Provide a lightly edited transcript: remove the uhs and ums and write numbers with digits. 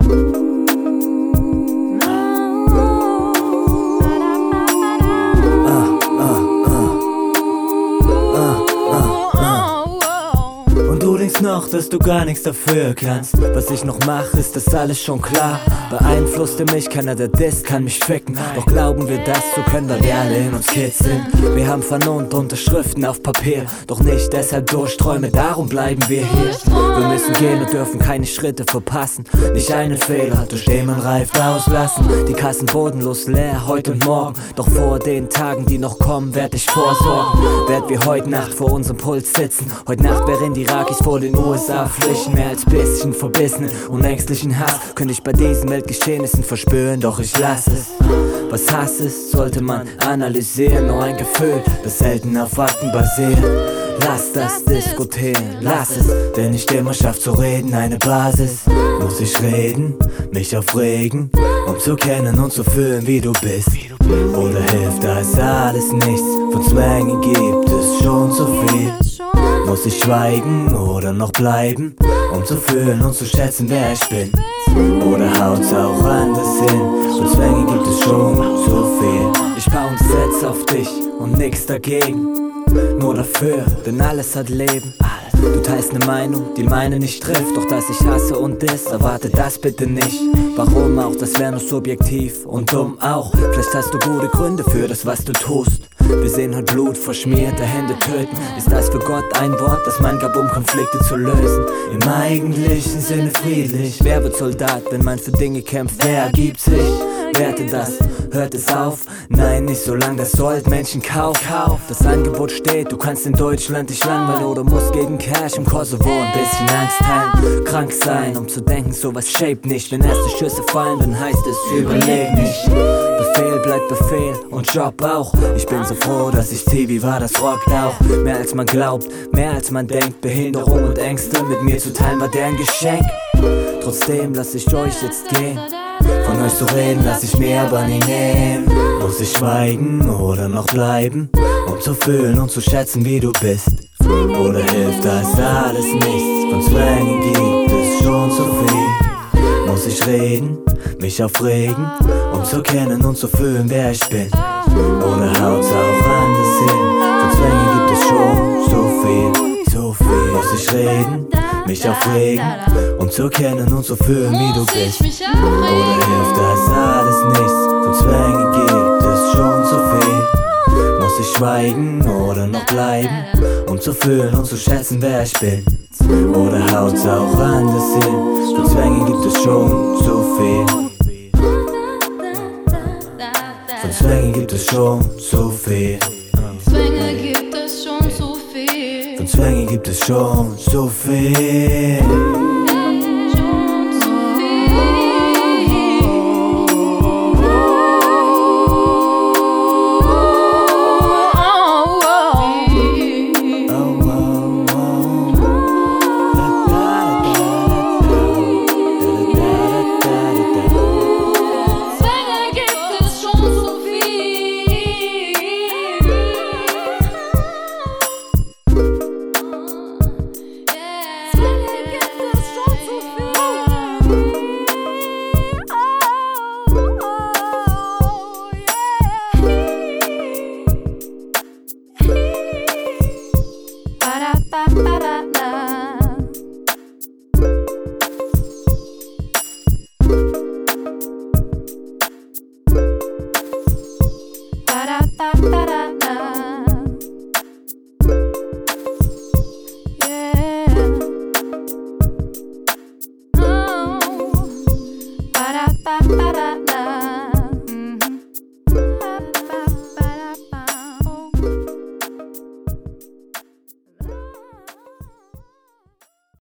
Und du denkst noch, dass du gar nichts dafür kannst. Was ich noch mach, ist das alles schon klar. Beeinflusste mich keiner, der disst, kann mich ficken. Doch glauben wir das zu können, weil wir alle in uns Kids sind. Wir haben Vernunft, Unterschriften auf Papier, doch nicht deshalb Durchträume, darum bleiben wir hier. Wir müssen gehen und dürfen keine Schritte verpassen. Nicht einen Fehler, durch den man reift, auslassen. Die Kassen bodenlos leer, heute und morgen. Doch vor den Tagen, die noch kommen, werd ich vorsorgen. Werd wir heute Nacht vor unserem Puls sitzen. Heute Nacht wären die Irakis vor den USA flüchten. Mehr als bisschen verbissenen und ängstlichen Hass könnte ich bei diesen Weltgeschehnissen verspüren, doch ich lass es. Was Hass ist, sollte man analysieren. Nur ein Gefühl, das selten auf Fakten basiert. Lass das diskutieren, lass es, denn nicht immer schafft zu reden eine Basis. Muss ich reden, mich aufregen, um zu kennen und zu fühlen, wie du bist? Oder hilft das alles nichts? Von Zwängen gibt es schon so viel. Muss ich schweigen oder noch bleiben, um zu fühlen und zu schätzen, wer ich bin? Oder haut's auch anders hin? Von Zwängen gibt es schon so viel. Ich bounce Sets auf dich und nix dagegen, nur dafür, denn alles hat Leben. Du teilst ne Meinung, die meine nicht trifft. Doch dass ich hasse und diss, erwarte das bitte nicht. Warum auch, das wär nur subjektiv und dumm auch. Vielleicht hast du gute Gründe für das, was du tust. Wir sehen heute Blut, verschmierte Hände töten. Ist das für Gott ein Wort, das man gab, um Konflikte zu lösen? Im eigentlichen Sinne friedlich. Wer wird Soldat, wenn man für Dinge kämpft? Wer ergibt sich? Werte das, hört es auf? Nein, nicht solange das Sold Menschen kauft. Das Angebot steht, du kannst in Deutschland dich langweilen oder musst gegen Cash im Kosovo ein bisschen Angst teilen. Krank sein, um zu denken, sowas shape nicht. Wenn erste Schüsse fallen, dann heißt es überleg nicht. Befehl bleibt Befehl und Job auch. Ich bin so froh, dass ich TV war, das rockt auch. Mehr als man glaubt, mehr als man denkt. Behinderung und Ängste mit mir zu teilen war deren Geschenk. Trotzdem lass ich euch jetzt gehen. Von euch zu reden lass ich mir aber nie nehmen. Muss ich schweigen oder noch bleiben, um zu fühlen und zu schätzen, wie du bist? Oder hilft das alles nichts? Von Zwängen gibt es schon so viel. Muss ich reden, mich aufregen, um zu kennen und zu fühlen, wer ich bin? Oder haut's auch anders hin? Von Zwängen gibt es schon so viel, so viel. Muss ich reden, mich aufregen, um zu kennen und zu fühlen, wie du bist? Oder hilft das alles nichts? Von Zwängen gibt es schon so viel. Muss ich schweigen oder noch bleiben, um zu fühlen und zu schätzen, wer ich bin? Oder haut's auch anders hin? Von Zwängen gibt es schon so viel. Von Zwängen gibt es schon so viel. Zwänge gibt es schon so viel. Von Zwängen gibt es schon so viel. Ba-da-ba-ba-da.